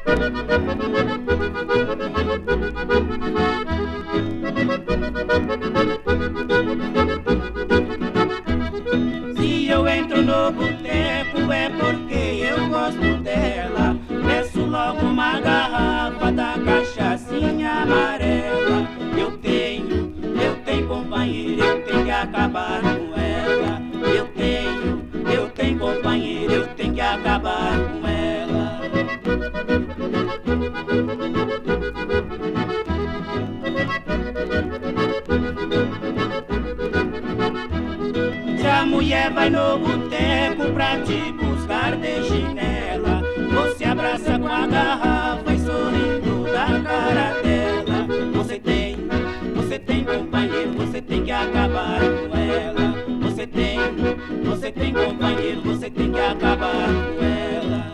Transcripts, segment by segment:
Se eu entro no boteco é porque eu gosto dela. Peço logo uma garrafa da cachaçinha amarela. Eu tenho companheiro, eu tenho que acabar com ela. Eu tenho companheiro, eu tenho que acabar com ela. Se a mulher vai no boteco pra te buscar de chinela, você abraça com a garrafa e sorrindo da cara dela. Você tem companheiro, você tem que acabar com ela. Você tem companheiro, você tem que acabar com ela.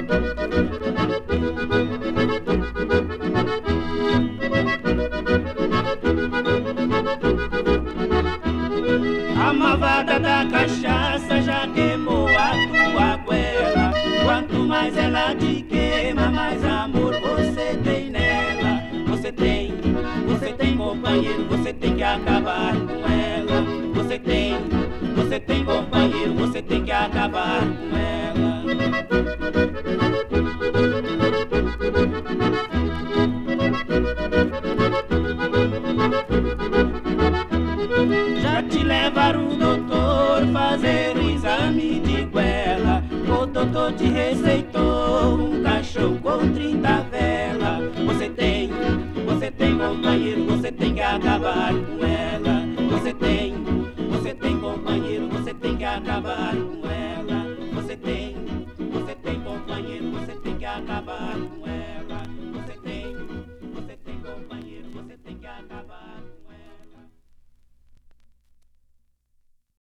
A malvada da cachaça já queimou a tua goela. Quanto mais ela te queima, mais amor você tem nela. Você tem companheiro, você tem que acabar com ela. Você tem companheiro, você tem que acabar com ela. Já te levaram o doutor fazer o exame de goela. O doutor te receitou um caixão com 30 velas. Você tem companheiro, você tem que acabar